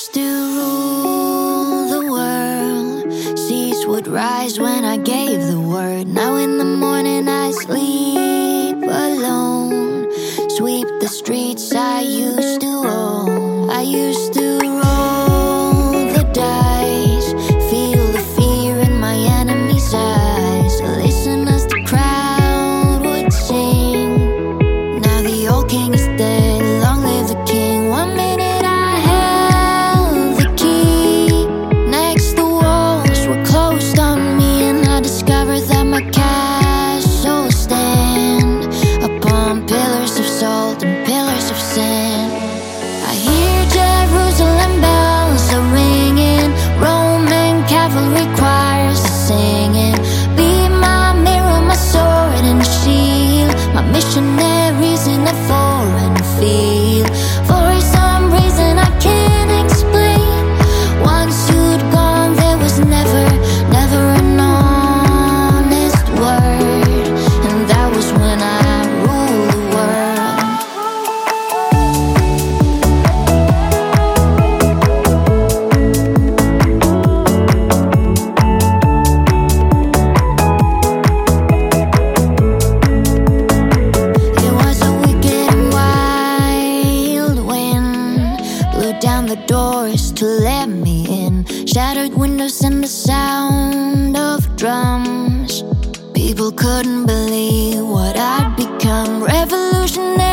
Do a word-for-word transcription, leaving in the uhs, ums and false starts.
used to rule the world. Seas would rise when I gave the word. Now in the morning I sleep alone. Sweep the streets I used to own. I used to roll the dice. Feel the fear in my enemy's eyes. Listen as the crowd would sing. Now the old king is dead, long live the king. One minute I held the key. Next the walls were closed on me, and I discovered that my castle stand upon pillars of salt and pillars of sand. I hear Jerusalem bells are ringing, Roman cavalry choirs are singing. Be my mirror, my sword and shield, my missionaries in a foreign field. For some reason I can't explain, once you'd gone there was never, never an honest word. And that was when I ruled the world. It was a wicked and wild wind, blew down the doors to let me in. Shattered windows and the sound of drums. People couldn't believe what I'd become. Revolutionary